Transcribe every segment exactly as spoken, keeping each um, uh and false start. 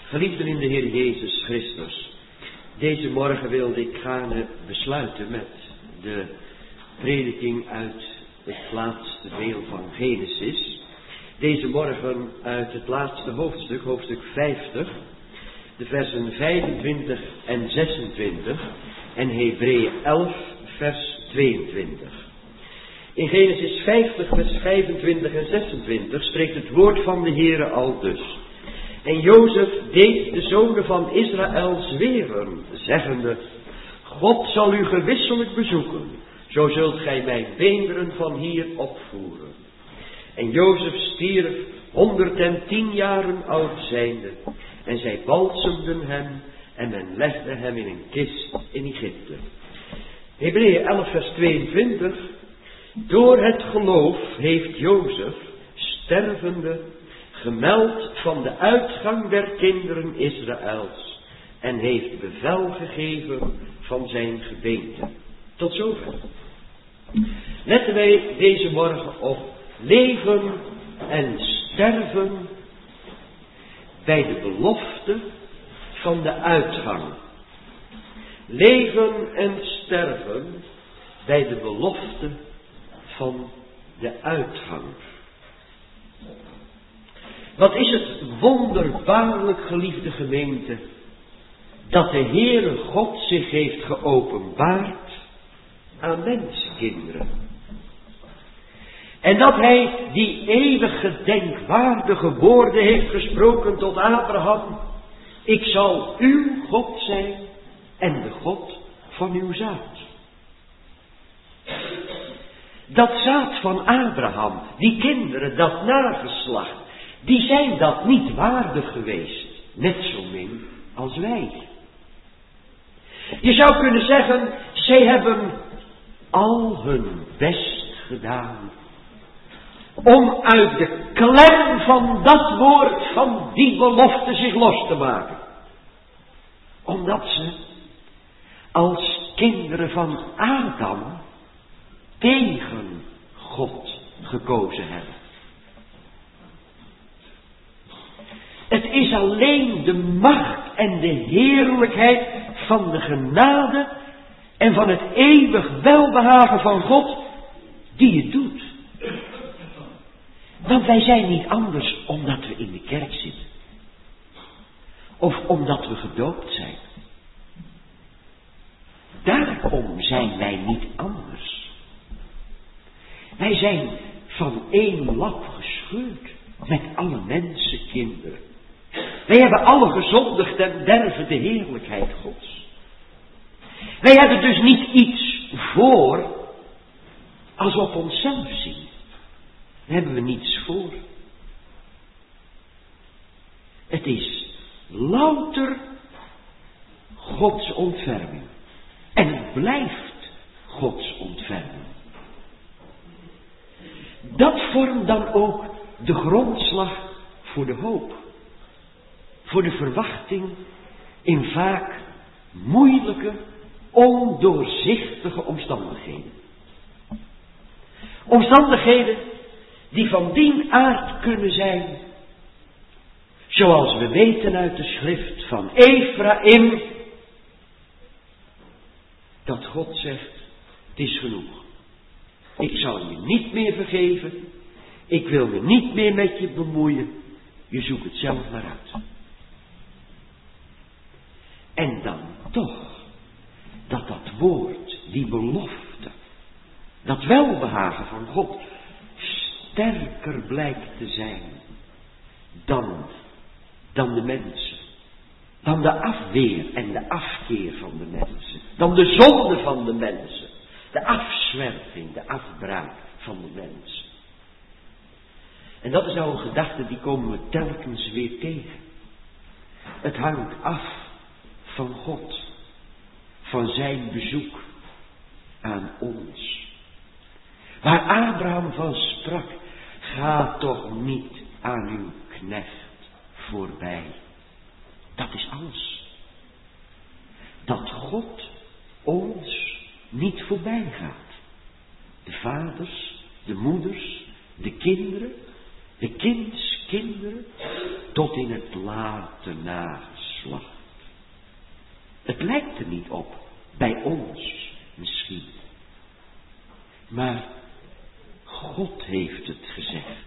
Geliefden in de Heer Jezus Christus, deze morgen wilde ik gaan besluiten met de prediking uit het laatste deel van Genesis. Deze morgen uit het laatste hoofdstuk, hoofdstuk vijftig, de versen vijfentwintig en zesentwintig en Hebreeën elf, vers tweeëntwintig. In Genesis vijftig, vers vijfentwintig en zesentwintig spreekt het woord van de Heere al dus. En Jozef deed de zonen van Israël zweren, zeggende: God zal u gewisselijk bezoeken, zo zult gij mijn beenderen van hier opvoeren. En Jozef stierf honderdtien jaren oud zijnde, en zij balsemden hem, en men legde hem in een kist in Egypte. Hebreeën elf, vers tweeëntwintig. Door het geloof heeft Jozef, stervende, gemeld van de uitgang der kinderen Israëls en heeft bevel gegeven van zijn gebeente. Tot zover. Letten wij deze morgen op leven en sterven bij de belofte van de uitgang. Leven en sterven bij de belofte van de uitgang. Wat is het wonderbaarlijk, geliefde gemeente, dat de Heere God zich heeft geopenbaard aan menskinderen. En dat hij die eeuwige denkwaardige woorden heeft gesproken tot Abraham: ik zal uw God zijn en de God van uw zaad. Dat zaad van Abraham, die kinderen, dat nageslacht, die zijn dat niet waardig geweest, net zo min als wij. Je zou kunnen zeggen, zij hebben al hun best gedaan om uit de klem van dat woord, van die belofte zich los te maken. Omdat ze als kinderen van Adam tegen God gekozen hebben. Het is alleen de macht en de heerlijkheid van de genade en van het eeuwig welbehagen van God die het doet. Want wij zijn niet anders omdat we in de kerk zitten. Of omdat we gedoopt zijn. Daarom zijn wij niet anders. Wij zijn van één lap gescheurd met alle mensenkinderen. Wij hebben alle gezondigd en derven de heerlijkheid Gods. Wij hebben dus niet iets voor als we op onszelf zien. Daar hebben we niets voor. Het is louter Gods ontferming. En het blijft Gods ontferming. Dat vormt dan ook de grondslag voor de hoop. Voor de verwachting in vaak moeilijke, ondoorzichtige omstandigheden. Omstandigheden die van dien aard kunnen zijn, zoals we weten uit de schrift van Efraïm, dat God zegt: het is genoeg. Ik zal je niet meer vergeven. Ik wil me niet meer met je bemoeien. Je zoekt het zelf maar uit. En dan toch, dat dat woord, die belofte, dat welbehagen van God, sterker blijkt te zijn dan, dan de mensen. Dan de afweer en de afkeer van de mensen. Dan de zonde van de mensen. De afzwerving, de afbraak van de mensen. En dat is nou een gedachte die komen we telkens weer tegen. Het hangt af van God. Van zijn bezoek aan ons. Waar Abraham van sprak: ga toch niet aan uw knecht voorbij. Dat is alles. Dat God ons niet voorbij gaat. De vaders, de moeders, de kinderen, de kinds, kinderen tot in het late nageslacht. Het lijkt er niet op, bij ons misschien. Maar God heeft het gezegd.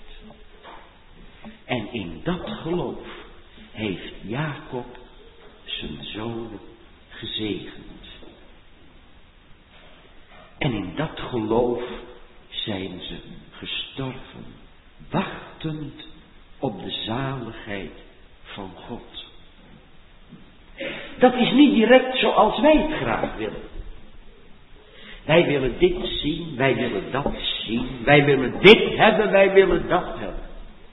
En in dat geloof heeft Jacob zijn zonen gezegend. En in dat geloof zijn ze gestorven, wachtend op de zaligheid van God. Dat is niet direct zoals wij het graag willen. Wij willen dit zien, wij willen dat zien, wij willen dit hebben, wij willen dat hebben.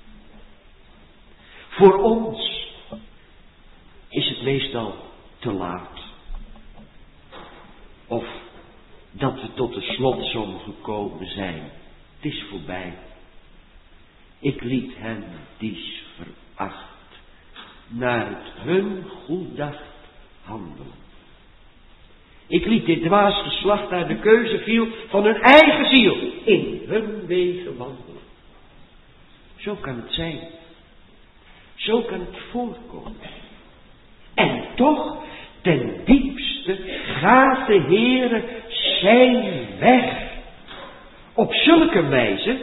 Voor ons is het meestal te laat. Of dat we tot de slotsom gekomen zijn. Het is voorbij. Ik liet hen dies veracht, naar het hun goeddacht handelen. Ik liet dit dwaas geslacht naar de keuze viel van hun eigen ziel in hun wegen wandelen. Zo kan het zijn. Zo kan het voorkomen. En toch, ten diepste gaat de Heere zijn weg op zulke wijze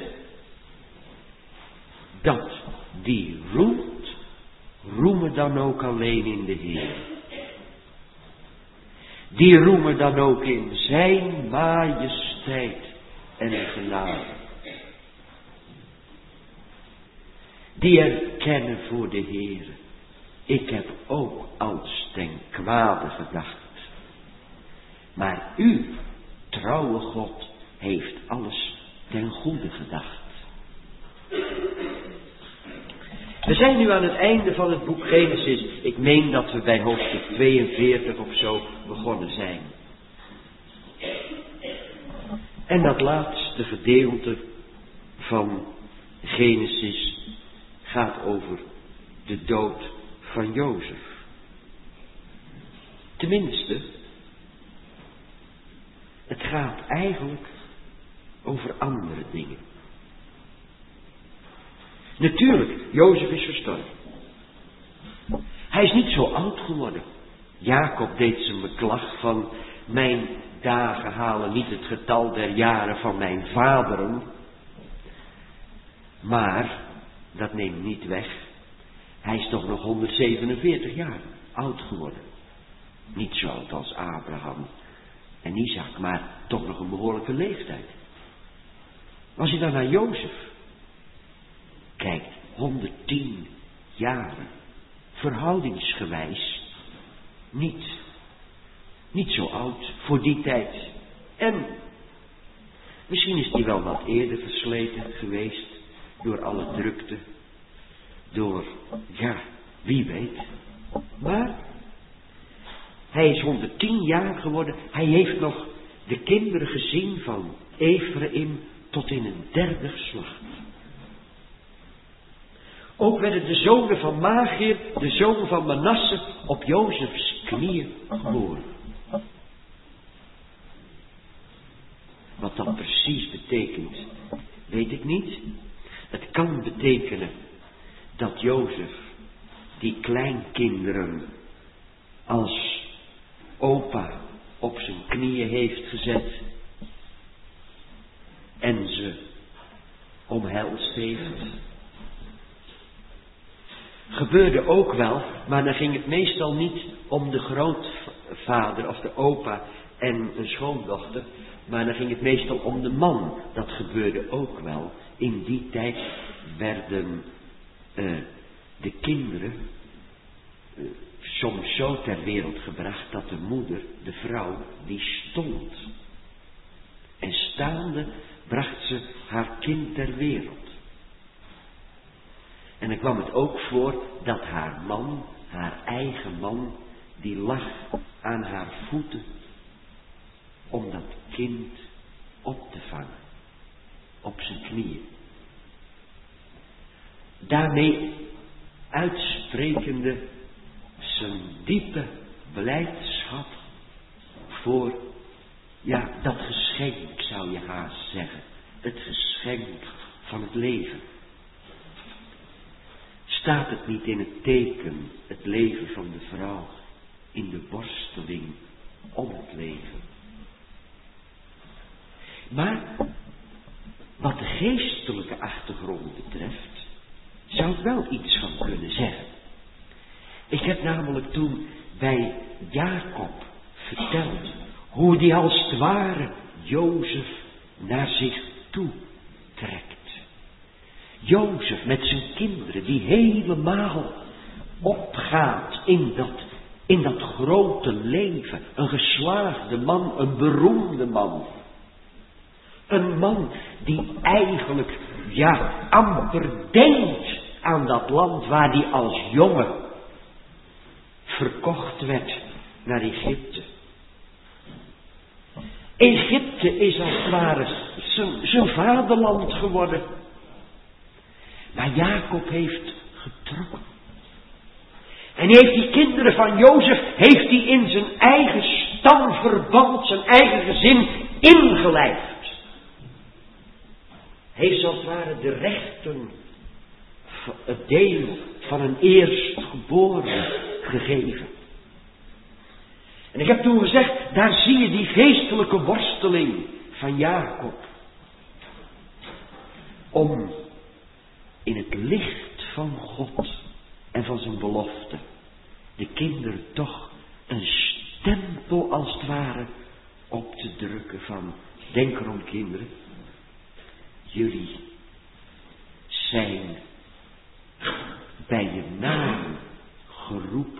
dat die roemt, roemen dan ook alleen in de Heer. Die roemen dan ook in zijn majesteit en genade. Die erkennen voor de Heer, ik heb ook als ten kwade gedacht. Maar u, trouwe God, heeft alles ten goede gedacht. We zijn nu aan het einde van het boek Genesis. Ik meen dat we bij hoofdstuk tweeënveertig of zo begonnen zijn. En dat laatste gedeelte van Genesis gaat over de dood van Jozef. Tenminste, het gaat eigenlijk over andere dingen. Natuurlijk, Jozef is verstorven. Hij is niet zo oud geworden. Jacob deed zijn beklag van, mijn dagen halen niet het getal der jaren van mijn vaderen. Maar, dat neemt niet weg, hij is toch nog honderdzevenenveertig jaar oud geworden. Niet zo oud als Abraham en Isaac, maar toch nog een behoorlijke leeftijd. Als je dan naar Jozef kijkt, honderdtien jaren, verhoudingsgewijs, niet, niet zo oud voor die tijd. En misschien is hij wel wat eerder versleten geweest door alle drukte, door, ja, wie weet. Maar hij is honderdtien jaar geworden, hij heeft nog de kinderen gezien van Ephraim tot in een derde geslacht. Ook werden de zonen van Machir, de zoon van Manasse, op Jozefs knieën geboren. Wat dat precies betekent, weet ik niet. Het kan betekenen dat Jozef die kleinkinderen als opa op zijn knieën heeft gezet en ze omhelst heeft. Gebeurde ook wel, maar dan ging het meestal niet om de grootvader of de opa en een schoondochter, maar dan ging het meestal om de man. Dat gebeurde ook wel. In die tijd werden uh, de kinderen uh, soms zo ter wereld gebracht dat de moeder, de vrouw, die stond. En staande bracht ze haar kind ter wereld. En dan kwam het ook voor dat haar man, haar eigen man, die lag aan haar voeten om dat kind op te vangen. Op zijn knieën. Daarmee uitsprekende zijn diepe blijdschap voor, ja, dat geschenk zou je haast zeggen. Het geschenk van het leven. Staat het niet in het teken, het leven van de vrouw, in de worsteling om het leven? Maar wat de geestelijke achtergrond betreft, zou ik wel iets van kunnen zeggen. Ik heb namelijk toen bij Jacob verteld hoe die als het ware Jozef naar zich toe trekt. Jozef met zijn kinderen die helemaal opgaat in dat, in dat grote leven. Een geslaagde man, een beroemde man. Een man die eigenlijk, ja, amper denkt aan dat land waar hij als jongen verkocht werd naar Egypte. Egypte is als het ware zijn vaderland geworden. Maar Jacob heeft getrokken. En heeft die kinderen van Jozef, heeft hij in zijn eigen stamverband, zijn eigen gezin ingelijfd. Heeft als het ware de rechten, het deel van een eerstgeboren gegeven. En ik heb toen gezegd, daar zie je die geestelijke worsteling van Jacob. Om in het licht van God en van zijn belofte de kinderen toch een stempel als het ware op te drukken van, denk erom kinderen, jullie zijn bij je naam geroepen.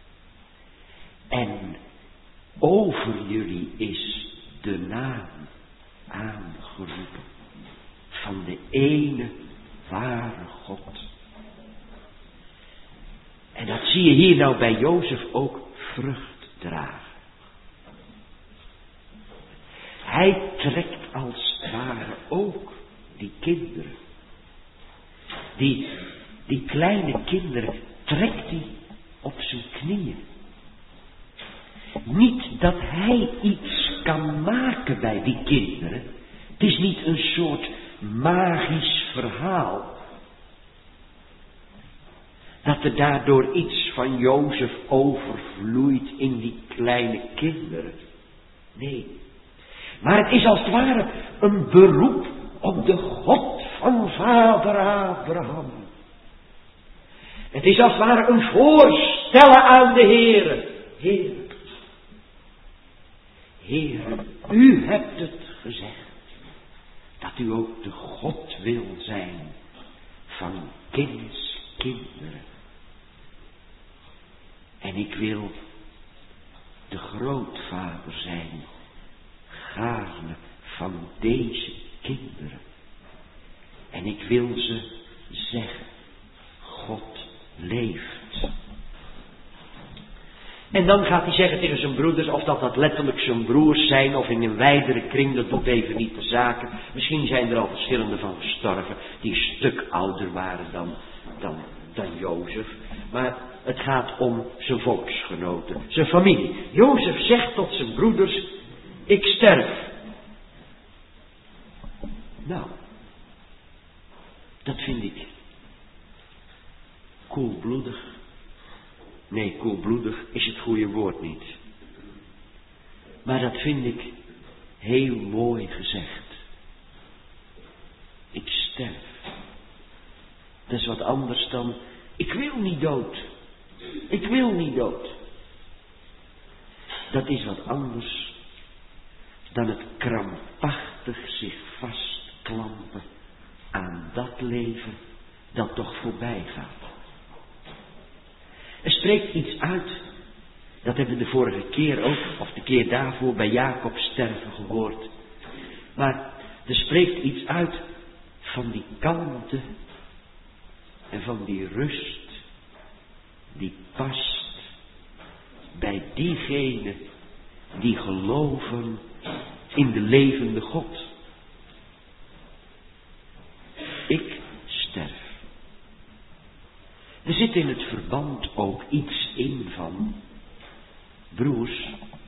En over jullie is de naam aangeroepen van de ene ware God. En dat zie je hier nou bij Jozef ook vrucht dragen. Hij trekt als het ware ook die kinderen. Die, die kleine kinderen trekt hij op zijn knieën. Niet dat hij iets kan maken bij die kinderen. Het is niet een soort magisch verhaal. Dat er daardoor iets van Jozef overvloeit in die kleine kinderen. Nee. Maar het is als het ware een beroep op de God van vader Abraham. Het is als het ware een voorstellen aan de Heere. Heer, Heer, u hebt het gezegd. Dat u ook de God wil zijn van kinds kinderen. En ik wil de grootvader zijn, gaarne van deze kinderen. En ik wil ze zeggen, God leeft. En dan gaat hij zeggen tegen zijn broeders, of dat dat letterlijk zijn broers zijn, of in een wijdere kring, dat doet even niet de zaken. Misschien zijn er al verschillende van gestorven, die een stuk ouder waren dan, dan, dan Jozef. Maar het gaat om zijn volksgenoten, zijn familie. Jozef zegt tot zijn broeders, ik sterf. Nou, dat vind ik koelbloedig. Nee, koelbloedig is het goede woord niet. Maar dat vind ik heel mooi gezegd. Ik sterf. Dat is wat anders dan, ik wil niet dood. Ik wil niet dood. Dat is wat anders dan het krampachtig zich vastklampen aan dat leven dat toch voorbij gaat. Er spreekt iets uit, dat hebben we de vorige keer ook, of de keer daarvoor bij Jacob sterven gehoord. Maar er spreekt iets uit van die kalmte en van die rust die past bij diegenen die geloven in de levende God. Ik sterf. Er zit in het verband ook iets in van, broers,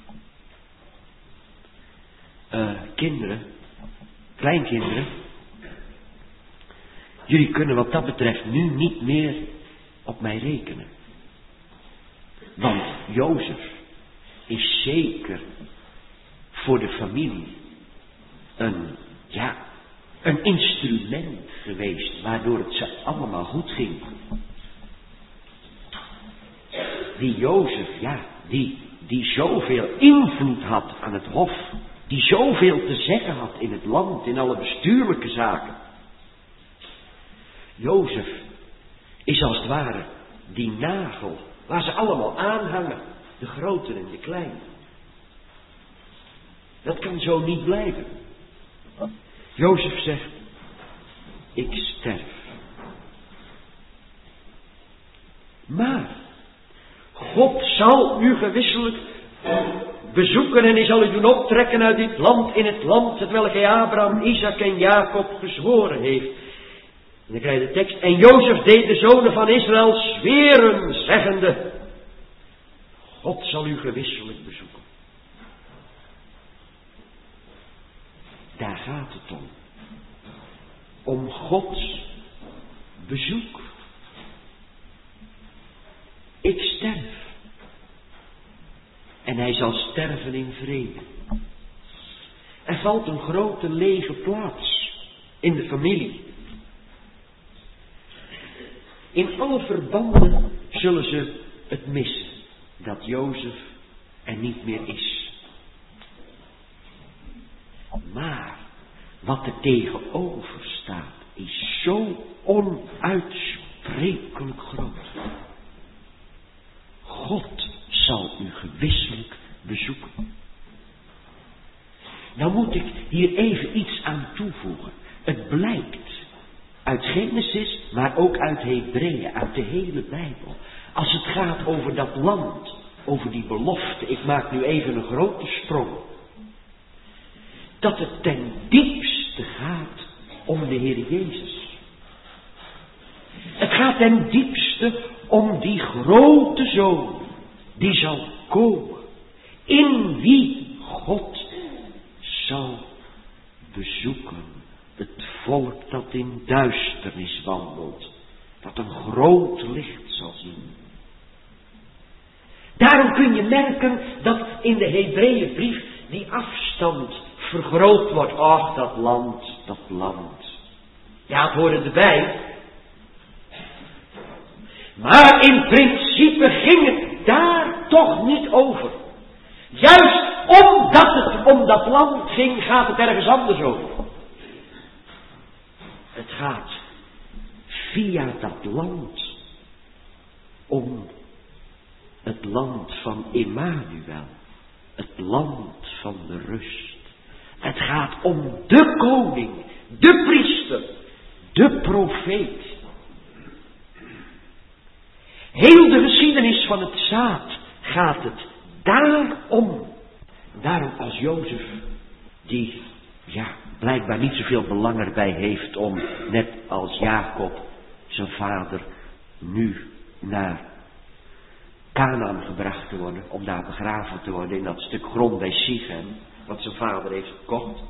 uh, kinderen, kleinkinderen, jullie kunnen wat dat betreft nu niet meer op mij rekenen. Want Jozef is zeker voor de familie een, ja, een instrument geweest waardoor het ze allemaal goed ging. Die Jozef, ja, die, die zoveel invloed had aan het hof, die zoveel te zeggen had in het land, in alle bestuurlijke zaken. Jozef is als het ware die nagel waar ze allemaal aanhangen, de grote en de kleine. Dat kan zo niet blijven. Jozef zegt, ik sterf. Maar God zal u gewisselijk bezoeken en hij zal u doen optrekken uit dit land, in het land het welke hij Abraham, Isaac en Jacob gezworen heeft. En dan krijg je de tekst. En Jozef deed de zonen van Israël zweren, zeggende, God zal u gewisselijk bezoeken. Daar gaat het om. Om Gods bezoek. Ik sterf. En hij zal sterven in vrede. Er valt een grote lege plaats in de familie. In alle verbanden zullen ze het missen dat Jozef er niet meer is. Maar wat er tegenover staat is zo onuitsprekelijk groot. God zal u gewisselijk bezoeken. Nou moet ik hier even iets aan toevoegen. Het blijkt uit Genesis, maar ook uit Hebreeën, uit de hele Bijbel. Als het gaat over dat land, over die belofte, ik maak nu even een grote sprong. Dat het ten diepste gaat om de Heer Jezus. Het gaat ten diepste om die grote Zoon, die zal komen, in wie God zal bezoeken. Het volk dat in duisternis wandelt, dat een groot licht zal zien. Daarom kun je merken dat in de Hebreeënbrief die afstand vergroot wordt. Ach, dat land, dat land. Ja, het hoorde erbij. Maar in principe ging het daar toch niet over. Juist omdat het om dat land ging, gaat het ergens anders over. Het gaat via dat land om het land van Emmanuel, het land van de rust. Het gaat om de koning, de priester, de profeet. Heel de geschiedenis van het zaad gaat het daarom. Daarom als Jozef, die ja, blijkbaar niet zoveel belang erbij heeft om, net als Jacob, zijn vader, nu naar Canaan gebracht te worden, om daar begraven te worden in dat stuk grond bij Sichem, wat zijn vader heeft gekocht.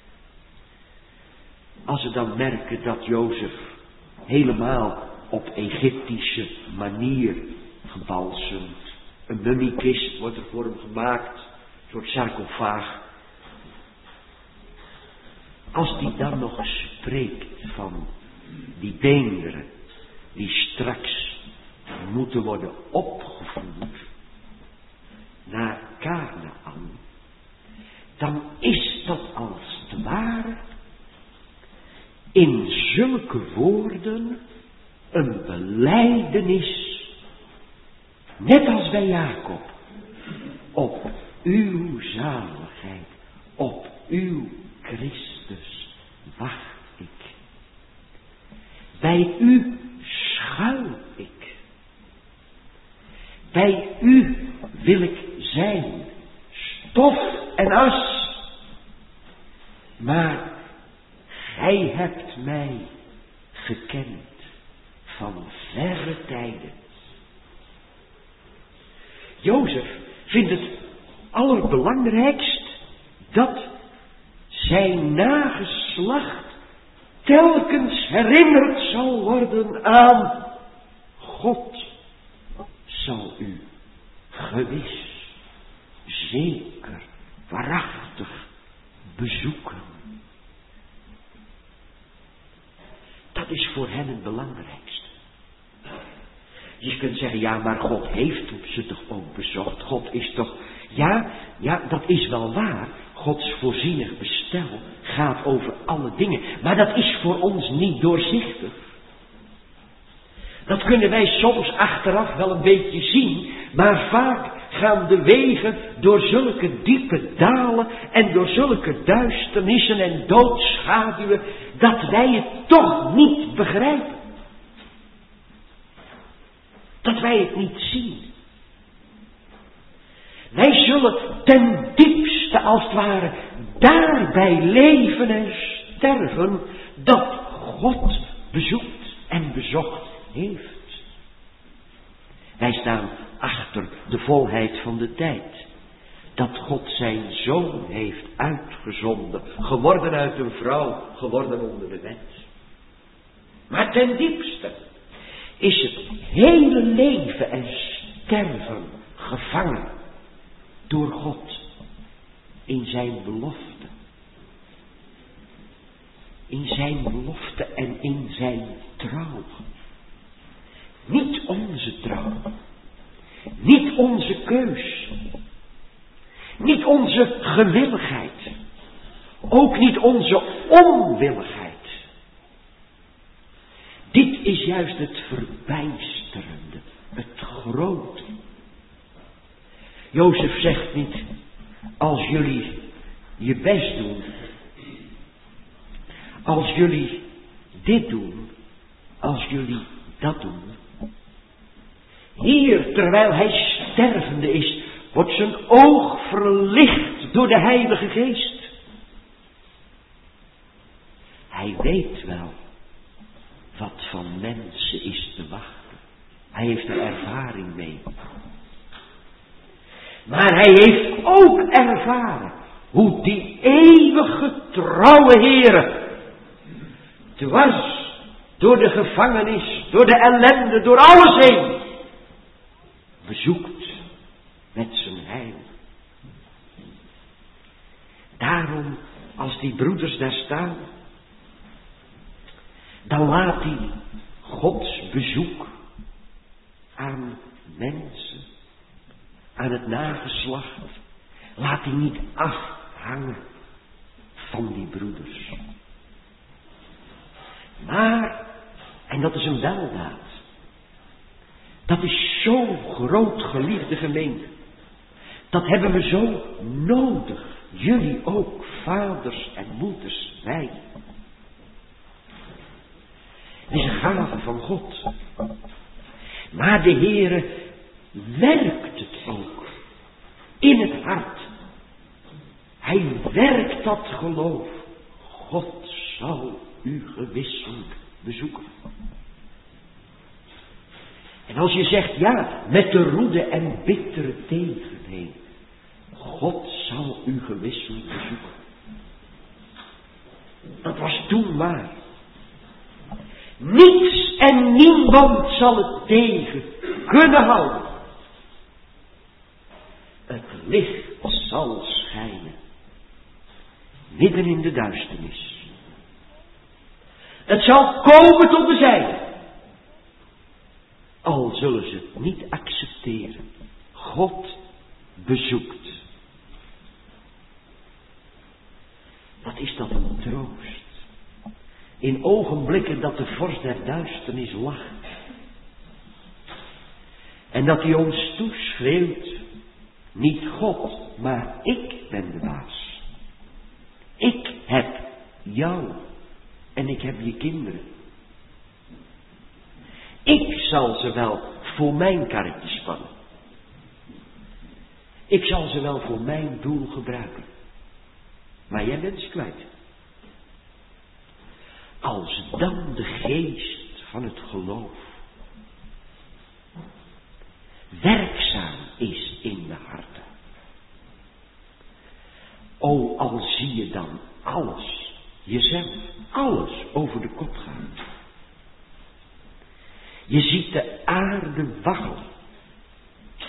Als we dan merken dat Jozef helemaal op Egyptische manier gebalsemd, een mummiekist wordt er voor hem gemaakt, een soort sarcofaag. Als die dan nog spreekt van die beenderen die straks moeten worden opgevoerd naar Kanaan, dan is dat als het ware in zulke woorden een belijdenis, net als bij Jacob, op uw zaligheid, op uw Christus wacht ik. Bij u schuil ik. Bij u wil ik zijn, stof en as. Maar gij hebt mij gekend van verre tijden. Jozef vindt het allerbelangrijkst dat zijn nageslacht telkens herinnerd zal worden aan God. u gewis, zeker, waarachtig bezoeken. Dat is voor hen het belangrijkste. Je kunt zeggen, ja, maar God heeft ze toch ook bezocht. God is toch, ja, ja, dat is wel waar. Gods voorzienig bestel gaat over alle dingen. Maar dat is voor ons niet doorzichtig. Dat kunnen wij soms achteraf wel een beetje zien. Maar vaak gaan de wegen door zulke diepe dalen en door zulke duisternissen en doodschaduwen, dat wij het toch niet begrijpen. Dat wij het niet zien. Wij zullen ten diepste als het ware daarbij leven en sterven dat God bezoekt en bezocht heeft. Wij staan achter de volheid van de tijd. Dat God zijn zoon heeft uitgezonden. Geworden uit een vrouw, geworden onder de wet. Maar ten diepste is het hele leven en sterven gevangen door God in zijn belofte. In zijn belofte en in zijn trouw. Niet onze trouw. Niet onze keus. Niet onze gewilligheid. Ook niet onze onwilligheid. Dit is juist het verbijsterende. Het grote. Jozef zegt niet, als jullie je best doen. Als jullie dit doen. Als jullie dat doen. Hier, terwijl hij stervende is, wordt zijn oog verlicht door de Heilige Geest. Hij weet wel wat van mensen is te wachten. Hij heeft er ervaring mee. Maar hij heeft ook ervaren hoe die eeuwige trouwe Heere, dwars door de gevangenis, door de ellende, door alles heen, bezoekt met zijn heil. Daarom, als die broeders daar staan, dan laat hij Gods bezoek aan mensen, aan het nageslacht, laat hij niet afhangen van die broeders. Maar, en dat is een weldaad, dat is zo groot, geliefde gemeente. Dat hebben we zo nodig. Jullie ook, vaders en moeders, wij. Het is een gave van God. Maar de Heere werkt het ook in het hart. Hij werkt dat geloof. God zal u gewisseld bezoeken. En als je zegt, ja, met de roede en bittere tegenheen. God zal u gewisseld bezoeken. Dat was toen waar. Niets en niemand zal het tegen kunnen houden. Het licht zal schijnen. Midden in de duisternis. Het zal komen tot de zijde. Al zullen ze het niet accepteren. God bezoekt. Wat is dat een troost. In ogenblikken dat de vorst der duisternis lacht. En dat hij ons toeschreeuwt. Niet God, maar ik ben de baas. Ik heb jou. En ik heb je kinderen. Ik zal ze wel voor mijn karretje spannen. Ik zal ze wel voor mijn doel gebruiken. Maar jij bent ze kwijt. Als dan de geest van het geloof werkzaam is in de harten. O, al zie je dan alles, jezelf, alles over de kop gaan. Je ziet de aarde waggelen.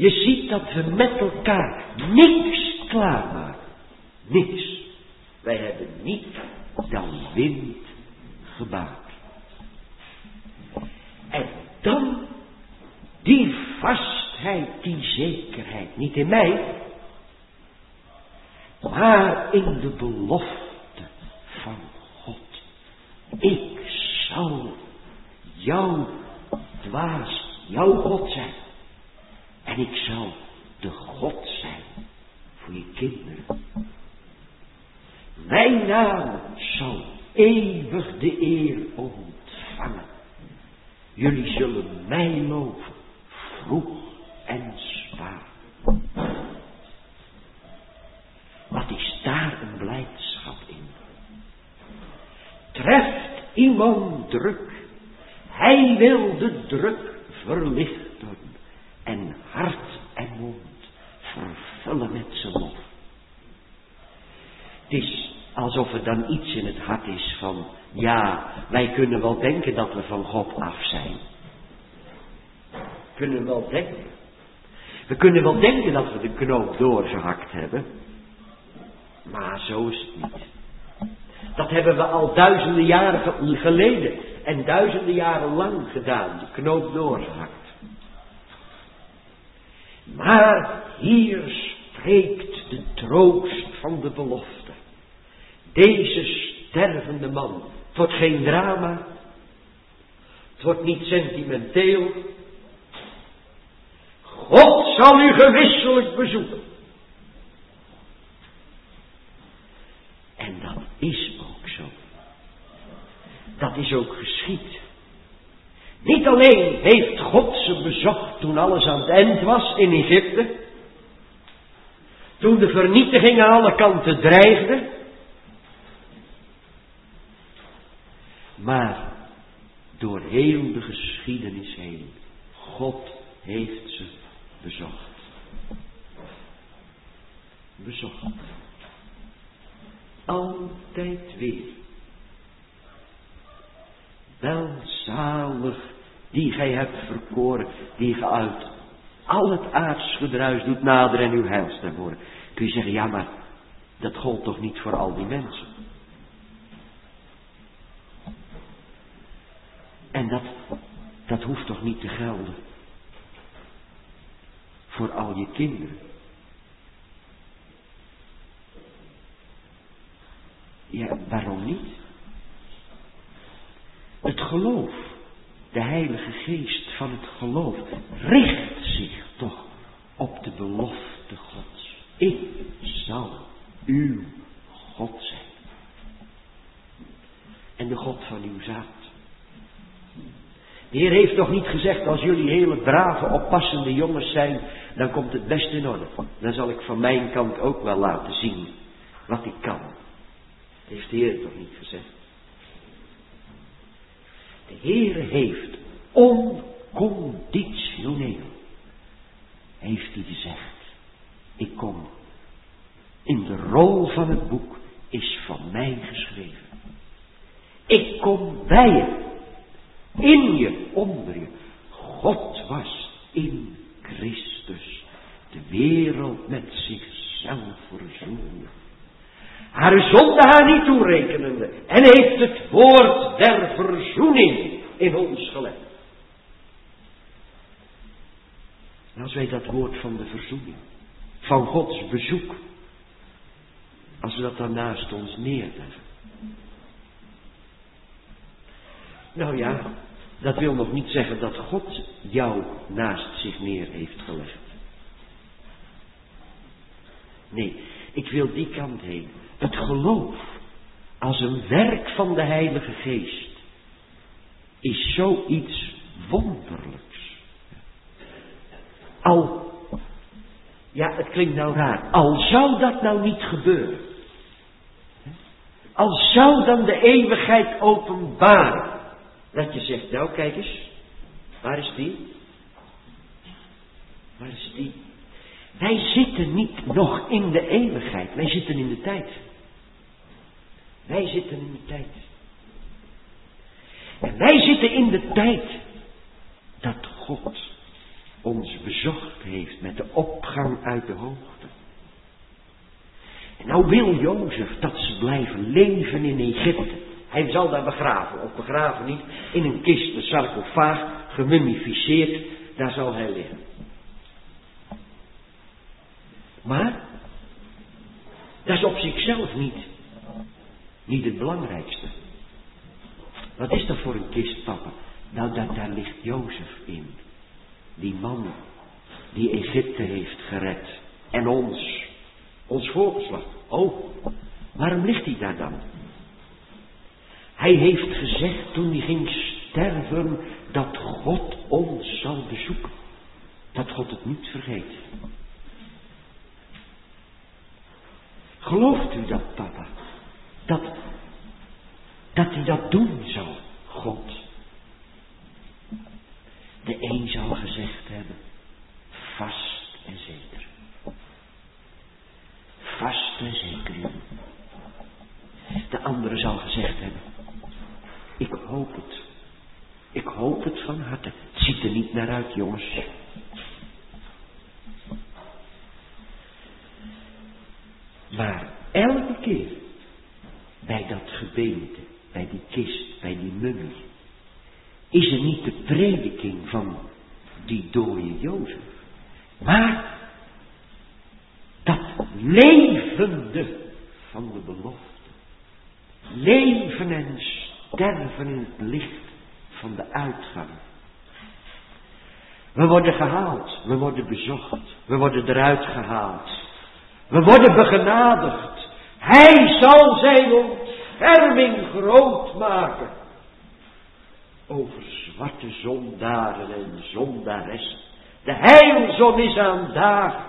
Je ziet dat we met elkaar niks klaarmaken. Niks. Wij hebben niet dan wind gebaard. En dan die vastheid, die zekerheid. Niet in mij, maar in de belofte van God. Ik zal jouw dwaas, jouw God zijn. En ik zal de God zijn voor je kinderen. Mijn naam zal eeuwig de eer ontvangen. Jullie zullen mij loven, vroeg en zwaar. Wat is daar een blijdschap in? Treft iemand druk, hij wil de druk verlichten en hart en mond vervullen met zijn lof. Het is alsof er dan iets in het hart is van, ja, wij kunnen wel denken dat we van God af zijn. Kunnen we wel denken. We kunnen wel denken dat we de knoop doorgehakt hebben. Maar zo is het niet. Dat hebben we al duizenden jaren geleden en duizenden jaren lang gedaan, de knoop doorgehakt. Maar hier spreekt de troost van de belofte. Deze stervende man, het wordt geen drama, het wordt niet sentimenteel. God zal u gewisselijk bezoeken. En dat is ook zo. Dat is ook geschied. Niet alleen heeft God ze bezocht toen alles aan het eind was in Egypte. Toen de vernietiging aan alle kanten dreigde. Maar door heel de geschiedenis heen. God heeft ze bezocht. Bezocht. Altijd weer. Welzalig die gij hebt verkoren, die ge uit al het aards gedruis doet naderen en uw heilstem horen. Kun je zeggen, ja maar dat gold toch niet voor al die mensen. En dat, dat hoeft toch niet te gelden voor al je kinderen. Ja, waarom niet? Het geloof, de Heilige Geest van het geloof, richt zich toch op de belofte Gods. Ik zal uw God zijn. En de God van uw zaad. De Heer heeft nog niet gezegd, als jullie hele brave, oppassende jongens zijn, dan komt het best in orde. Dan zal ik van mijn kant ook wel laten zien wat ik kan. Dat heeft de Heer toch niet gezegd. De Heer heeft onconditioneel, heeft hij gezegd, ik kom. In de rol van het boek is van mij geschreven. Ik kom bij je. In je, onder je. God was in Christus de wereld met zichzelf verzoenen. Haar zonde haar niet toerekenende. En heeft het woord der verzoening in ons gelegd. En als wij dat woord van de verzoening, van Gods bezoek, als we dat dan naast ons neerleggen. Nou ja, dat wil nog niet zeggen dat God jou naast zich neer heeft gelegd. Nee, ik wil die kant heen. Het geloof als een werk van de Heilige Geest is zoiets wonderlijks. Al, ja, het klinkt nou raar, al zou dat nou niet gebeuren. Al zou dan de eeuwigheid openbaren. Dat je zegt, nou kijk eens, waar is die? Waar is die? Wij zitten niet nog in de eeuwigheid, wij zitten in de tijd. Wij zitten in de tijd. En wij zitten in de tijd dat God ons bezoekt. bezocht heeft met de opgang uit de hoogte. En nou wil Jozef dat ze blijven leven in Egypte. Hij zal daar begraven, of begraven niet, in een kist, een sarcofaag, gemummificeerd, daar zal hij liggen. Maar, dat is op zichzelf niet, niet het belangrijkste. Wat is dat voor een kist, papa? Nou, dat, daar ligt Jozef in. Die man die Egypte heeft gered. En ons, ons voorgeslacht. Oh, waarom ligt hij daar dan? Hij heeft gezegd toen hij ging sterven dat God ons zal bezoeken. Dat God het niet vergeet. Gelooft u dat, papa? Dat, dat hij dat doen zal, God. De een zal gezegd hebben, vast en zeker. Vast en zeker, jongen. De andere zal gezegd hebben, ik hoop het. Ik hoop het van harte. Het ziet er niet naar uit, jongens. Maar elke keer bij dat gebeente, bij die kist, bij die mummie, is er niet de prediking van die dode Jozef, maar dat levende van de belofte. Leven en sterven in het licht van de uitgang. We worden gehaald, we worden bezocht, we worden eruit gehaald. We worden begenadigd. Hij zal zijn ontferming groot maken over zwarte zondaren en zondaressen. De heilzon is aan dagen.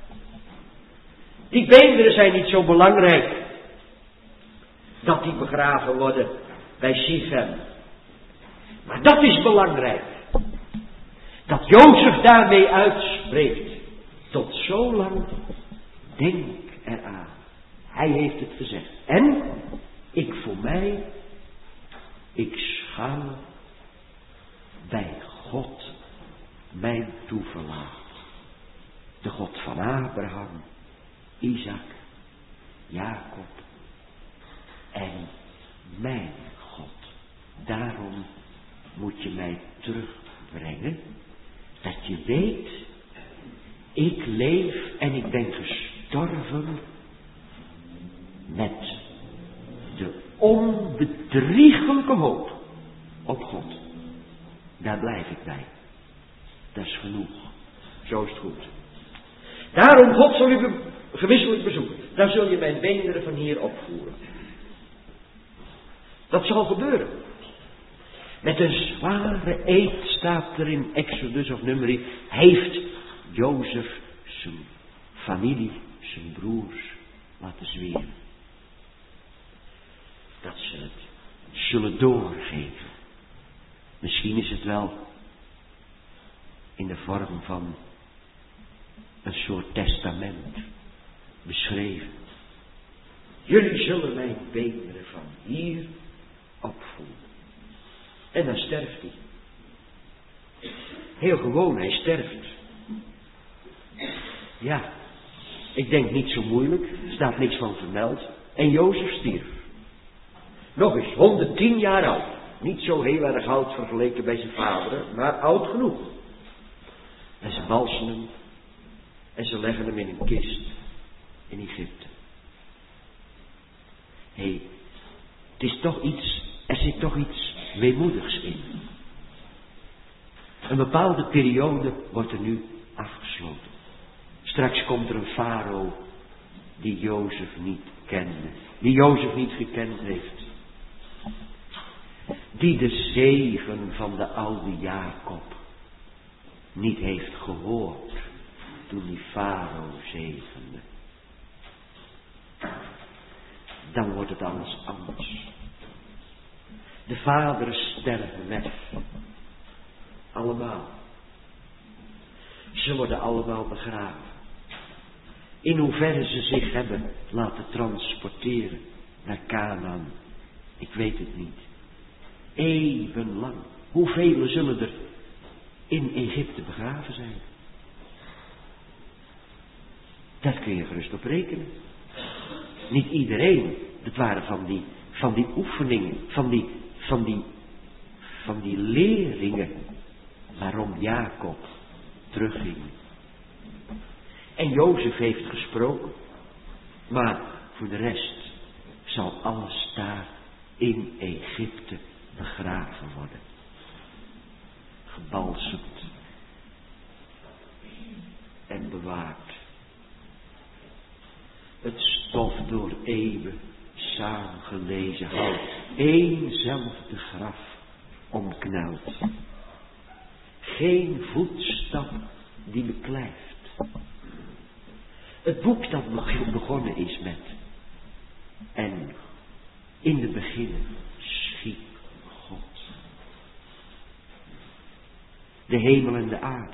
Die beenderen zijn niet zo belangrijk dat die begraven worden bij Sichem. Maar dat is belangrijk. Dat Jozef daarmee uitspreekt. Tot zo lang denk eraan. Hij heeft het gezegd. En ik voor mij, ik schaal bij God mijn toeverlaat. De God van Abraham, Isaac, Jacob en mijn God. Daarom moet je mij terugbrengen, dat je weet, ik leef en ik ben gestorven met de onbedriegelijke hoop op God. Daar blijf ik bij. Dat is genoeg. Zo is het goed. Daarom, God zal u gewisselijk bezoeken. Dan zul je mijn beenderen van hier opvoeren. Dat zal gebeuren. Met een zware eed staat er in Exodus of Numeri, heeft Jozef zijn familie, zijn broers laten zweren. Dat ze het zullen doorgeven. Misschien is het wel in de vorm van een soort testament beschreven. Jullie zullen mijn beenderen van hier opvoeren. En dan sterft hij. Heel gewoon, hij sterft. Ja, ik denk niet zo moeilijk, er staat niks van vermeld. En Jozef stierf. Nog eens, honderdtien jaar oud. Niet zo heel erg oud vergeleken bij zijn vader, maar oud genoeg. En ze walsen hem. En ze leggen hem in een kist in Egypte. Hé, hey, het is toch iets, er zit toch iets weemoedigs in. Een bepaalde periode wordt er nu afgesloten. Straks komt er een farao die Jozef niet kende. Die Jozef niet gekend heeft. Die de zegen van de oude Jacob niet heeft gehoord toen die farao zegende. Dan wordt het alles anders. De vaderen sterven weg. Allemaal. Ze worden allemaal begraven. In hoeverre ze zich hebben laten transporteren naar Kanaan, ik weet het niet. Eeuwenlang. Hoeveel zullen er in Egypte begraven zijn? Dat kun je gerust op rekenen. Niet iedereen, dat waren van die, van die oefeningen, van die, van die, van die leringen waarom Jacob terugging. En Jozef heeft gesproken, maar voor de rest zal alles daar in Egypte begraven worden. Gebalsemd en bewaard. Het stof door eeuwen samengelezen hout, éénzelfde graf omkneld. Geen voetstap die beklijft. Het boek dat begonnen is met en in de beginnen schiep God de hemel en de aarde.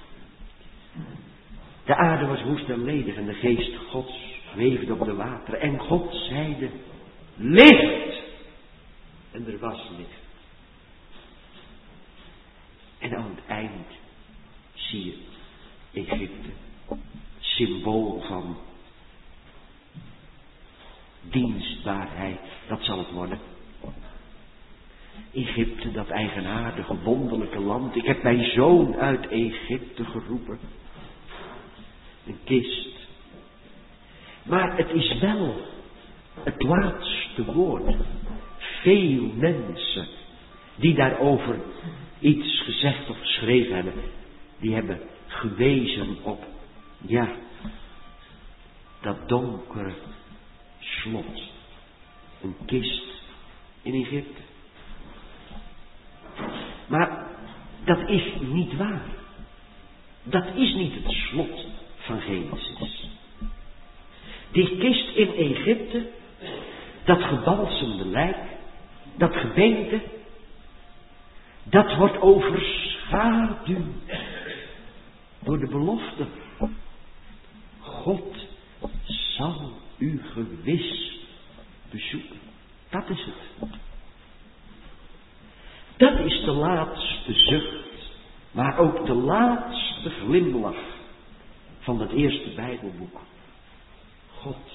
De aarde was woest en ledig en de geest Gods zweefde op de wateren. En God zeide, licht! En er was licht. En aan het eind zie je Egypte, symbool van dienstbaarheid, dat zal het worden. Egypte, dat eigenaardige, wonderlijke land. Ik heb mijn zoon uit Egypte geroepen. Een kist. Maar het is wel het laatste woord. Veel mensen die daarover iets gezegd of geschreven hebben, die hebben gewezen op, ja, dat donkere slot. Een kist in Egypte. Maar dat is niet waar. Dat is niet het slot van Genesis. Die kist in Egypte, dat gebalsemde lijk, dat gebeente, dat wordt overschaduwd door de belofte. God zal u gewis bezoeken. Dat is het. Dat is de laatste zucht, maar ook de laatste glimlach van het eerste Bijbelboek. God.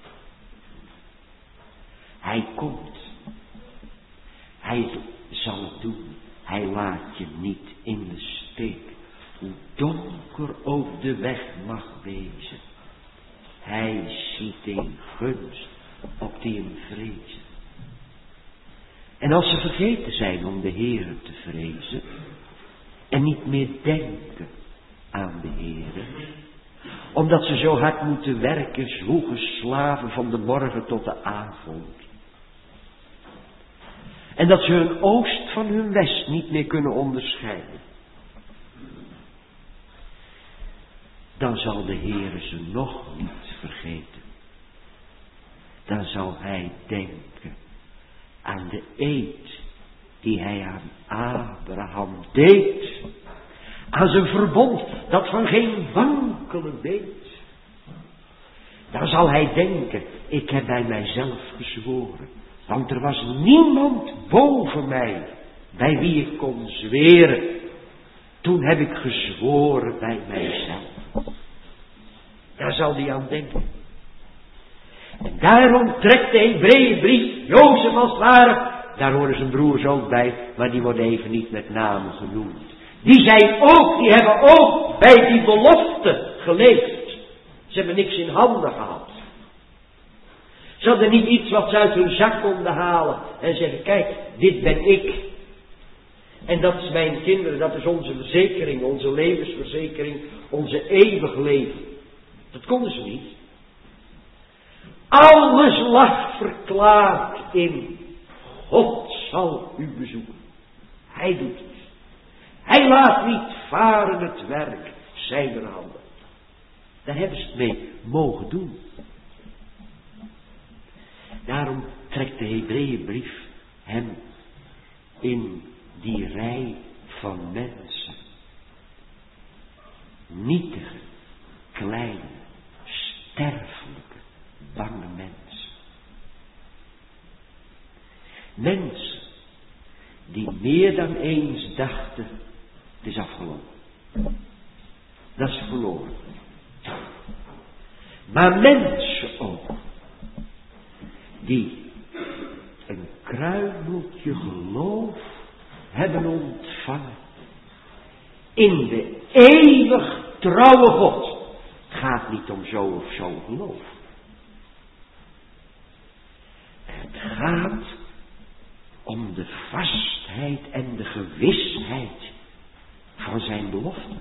Hij komt. Hij zal het doen. Hij laat je niet in de steek. Hoe donker ook de weg mag wezen. Hij ziet in gunst op die hem vrezen. En als ze vergeten zijn om de Heere te vrezen en niet meer denken aan de Heere, omdat ze zo hard moeten werken, zwoegen slaven van de morgen tot de avond. En dat ze hun oost van hun west niet meer kunnen onderscheiden. Dan zal de Heere ze nog niet vergeten. Dan zal hij denken aan de eed die hij aan Abraham deed. Aan zijn verbond dat van geen wankelen weet. Dan zal hij denken, ik heb bij mijzelf gezworen. Want er was niemand boven mij bij wie ik kon zweren. Toen heb ik gezworen bij mijzelf. Daar zal hij aan denken. En daarom trekt de Hebreeënbrief Jozef als het ware. Daar horen zijn broers ook bij, maar die worden even niet met name genoemd. Die zijn ook, die hebben ook bij die belofte geleefd. Ze hebben niks in handen gehad. Ze hadden niet iets wat ze uit hun zak konden halen en zeggen, kijk, dit ben ik. En dat is mijn kinderen, dat is onze verzekering, onze levensverzekering, onze eeuwig leven. Dat konden ze niet. Alles lag verklaard in God zal u bezoeken. Hij doet het. Hij laat niet varen het werk zijner handen. Daar hebben ze het mee mogen doen. Daarom trekt de Hebreeënbrief hem in die rij van mensen. Nietige, kleine, sterfelijke, bange mensen. Mensen die meer dan eens dachten, het is afgelopen. Dat is verloren. Maar mensen ook, die een kruimeltje geloof hebben ontvangen in de eeuwig trouwe God. Het gaat niet om zo of zo geloof. Het gaat om de vastheid en de gewisheid van zijn belofte.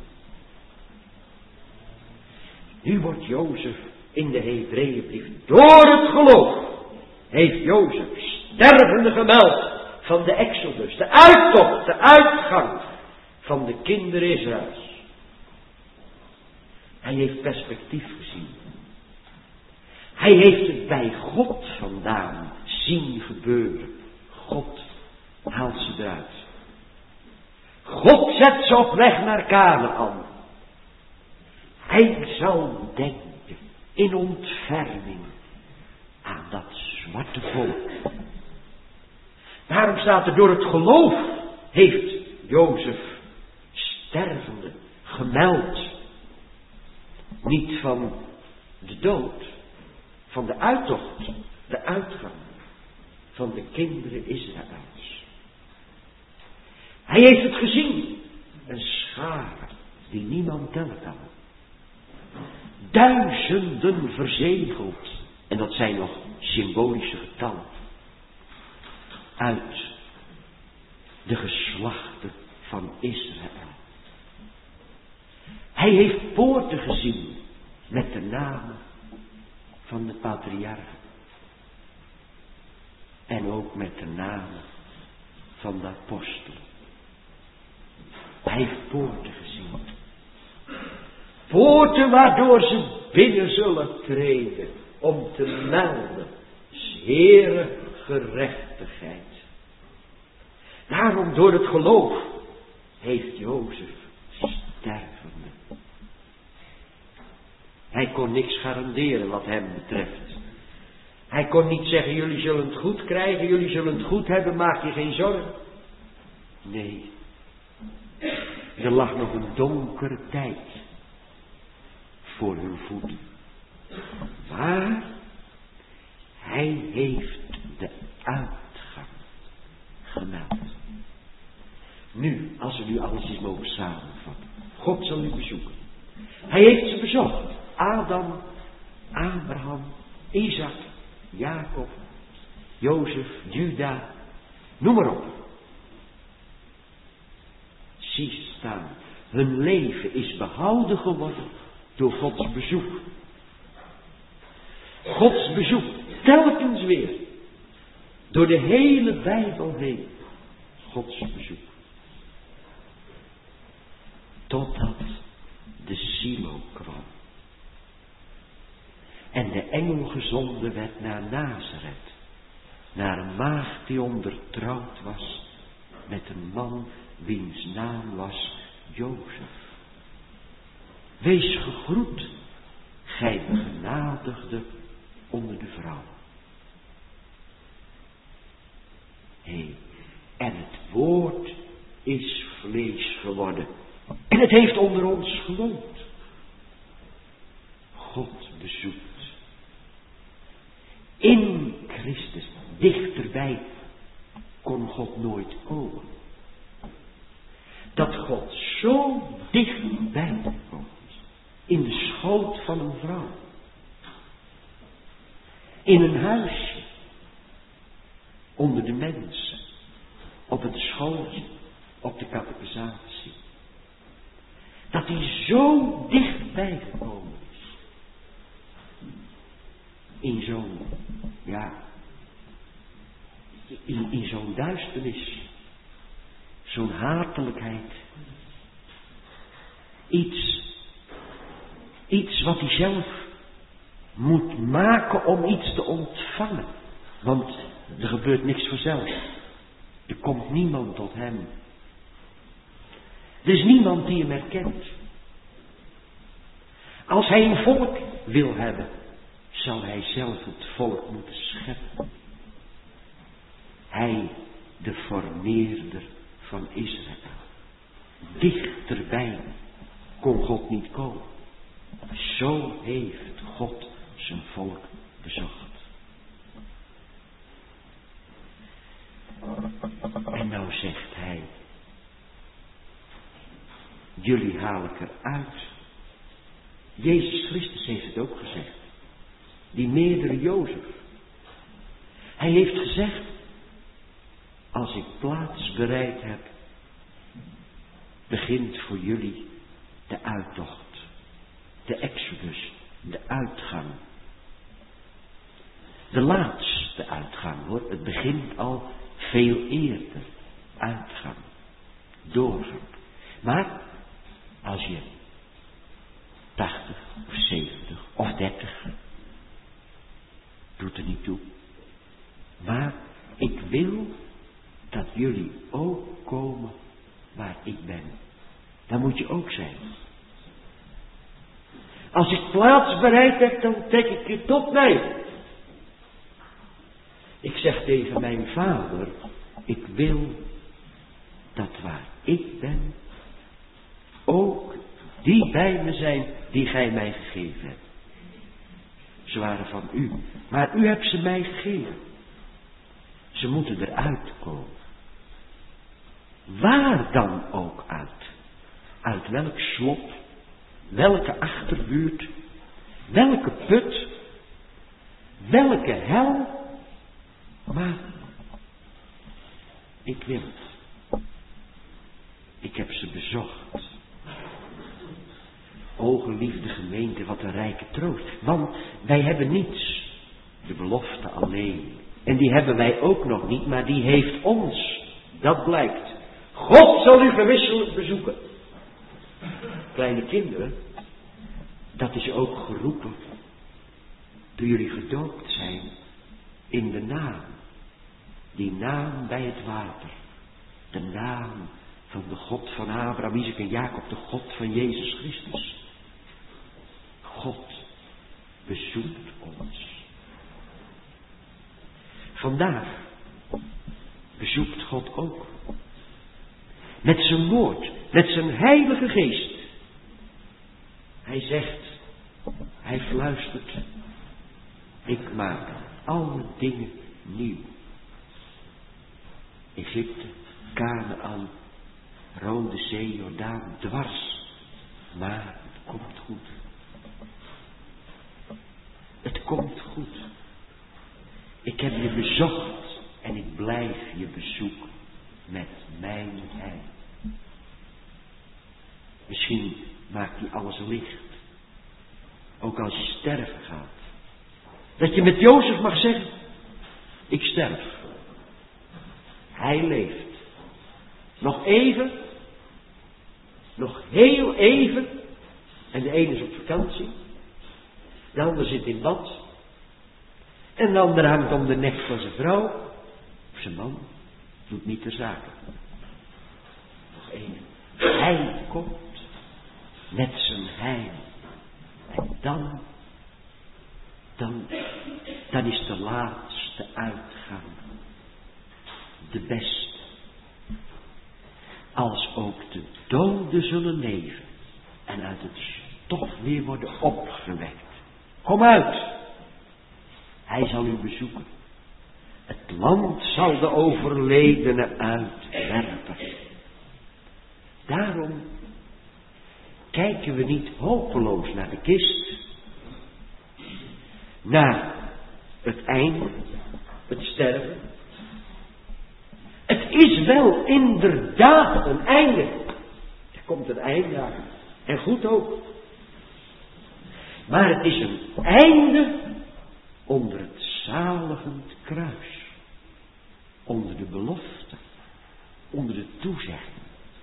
Nu wordt Jozef in de Hebreeënbrief door het geloof heeft Jozef stervende gemeld van de Exodus, de uittocht, de uitgang van de kinderen Israëls. Hij heeft perspectief gezien. Hij heeft het bij God vandaan zien gebeuren. God haalt ze eruit. God zet ze op weg naar Kanaan. Hij zal denken in ontferming aan dat zwarte volk. Daarom staat er, door het geloof heeft Jozef stervende gemeld. Niet van de dood, van de uittocht, de uitgang van de kinderen Israëls. Hij heeft het gezien, een schare die niemand tellen kan. Duizenden verzegeld, en dat zijn nog symbolische getallen, uit de geslachten van Israël. Hij heeft poorten gezien met de namen van de patriarchen. En ook met de namen van de apostelen. Hij heeft poorten gezien. Poorten waardoor ze binnen zullen treden om te melden. Heere gerechtigheid. Daarom door het geloof heeft Jozef stervende. Hij kon niks garanderen wat hem betreft. Hij kon niet zeggen, jullie zullen het goed krijgen, jullie zullen het goed hebben, maak je geen zorgen. Nee, er lag nog een donkere tijd voor hun voeten. Maar hij heeft de uitgang gemeld. Nu, als we nu alles eens mogen samenvatten. God zal u bezoeken. Hij heeft ze bezocht. Adam, Abraham, Isaac, Jacob, Jozef, Juda, noem maar op. Zie staan, hun leven is behouden geworden door Gods bezoek. Gods bezoek, telkens weer, door de hele Bijbel heen, Gods bezoek. Totdat de Silo kwam. En de engel gezonden werd naar Nazareth. Naar een maagd die ondertrouwd was met een man wiens naam was Jozef. Wees gegroet, gij begenadigde onder de vrouwen. Hé, hey, en het woord is vlees geworden. En het heeft onder ons gewoond. God bezoekt. In Christus, dichterbij, kon God nooit komen. Dat God zo dichtbij komt. In de schoot van een vrouw. In een huisje. Onder de mensen. Op het schoolje. Op de catechisatie. Dat hij zo dichtbij gekomen is. In zo'n, ja, in, in zo'n duisternis. Zo'n hatelijkheid. Iets, iets wat hij zelf moet maken om iets te ontvangen. Want er gebeurt niks vanzelf. Er komt niemand tot hem. Er is niemand die hem herkent. Als hij een volk wil hebben, zal hij zelf het volk moeten scheppen. Hij, de formeerder van Israël. Dichterbij kon God niet komen. Zo heeft God zijn volk bezocht. En nou zegt hij, jullie haal ik eruit. Jezus Christus heeft het ook gezegd. Die meerdere Jozef. Hij heeft gezegd, als ik plaats bereid heb, begint voor jullie de uittocht, de exodus, de uitgang. De laatste uitgang hoor, het begint al veel eerder. Uitgang, doorgang. Maar als je tachtig of zeventig of dertig, doet er niet toe. Maar ik wil dat jullie ook komen waar ik ben. Daar moet je ook zijn. Als ik plaats bereid heb, dan trek ik je tot mij. Ik zeg tegen mijn vader, ik wil dat waar ik ben, ook die bij me zijn die gij mij gegeven hebt. Ze waren van u, maar u hebt ze mij gegeven. Ze moeten eruit komen. Waar dan ook uit? Uit welk slot? Welke achterbuurt? Welke put? Welke hel? Maar ik wil het. Ik heb ze bezocht. O geliefde gemeente, wat een rijke troost. Want wij hebben niets. De belofte alleen. En die hebben wij ook nog niet, maar die heeft ons. Dat blijkt. God zal u gewisseld bezoeken. Kleine kinderen, dat is ook geroepen toen jullie gedoopt zijn in de naam. Die naam bij het water. De naam van de God van Abraham, Isaac en Jacob, de God van Jezus Christus. God bezoekt ons. Vandaag bezoekt God ook. Met zijn woord, met zijn heilige geest. Hij zegt, hij fluistert, ik maak alle dingen nieuw. Egypte, Kanaän, Rode Zee, Jordaan, dwars. Maar het komt goed. Het komt goed. Ik heb je bezocht en ik blijf je bezoeken met mijn heil. Misschien maakt hij alles licht. Ook als je sterven gaat. Dat je met Jozef mag zeggen, ik sterf. Hij leeft. Nog even. Nog heel even. En de ene is op vakantie. De ander zit in bad. En de ander hangt om de nek van zijn vrouw. Of zijn man. Doet niet ter zake. Nog één. Hij komt. Met zijn heil. En dan. Dan. Dan is de laatste uitgang. De beste. Als ook de doden zullen leven. En uit het stof weer worden opgewekt. Kom uit. Hij zal u bezoeken. Het land zal de overledene uitwerpen. Daarom kijken we niet hopeloos naar de kist. Naar het einde. Het sterven. Het is wel inderdaad een einde. Er komt een einde aan. En goed ook. Maar het is een einde onder het zaligend kruis. Onder de belofte. Onder de toezegging.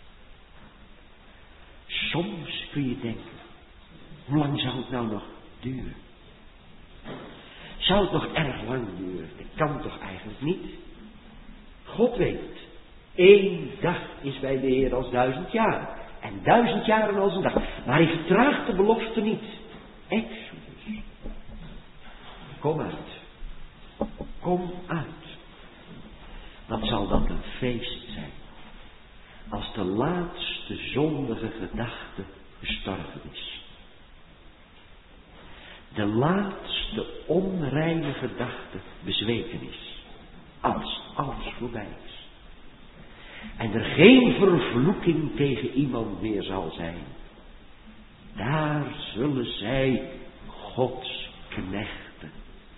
Soms kun je denken, hoe lang zou het nou nog duren? Zou het nog erg lang duren? Dat kan toch eigenlijk niet? God weet het. Eén dag is bij de Heer als duizend jaar. En duizend jaren als een dag. Maar hij vertraagt de belofte niet. Exodus. Kom uit. Kom uit. Wat zal dat een feest zijn. Als de laatste zondige gedachte gestorven is. De laatste de onreine gedachte bezweken is. Als alles voorbij is. En er geen vervloeking tegen iemand meer zal zijn. Daar zullen zij Gods knechten.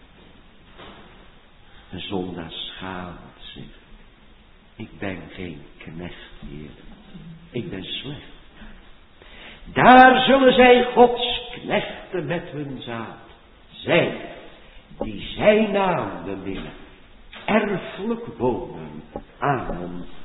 Een zondaar schaamt zich. Ik ben geen knecht, Heer. Ik ben slecht. Daar zullen zij Gods knechten met hun zaad. Zij, die zijn naam beminnen. Erfelijk wonen. Amen.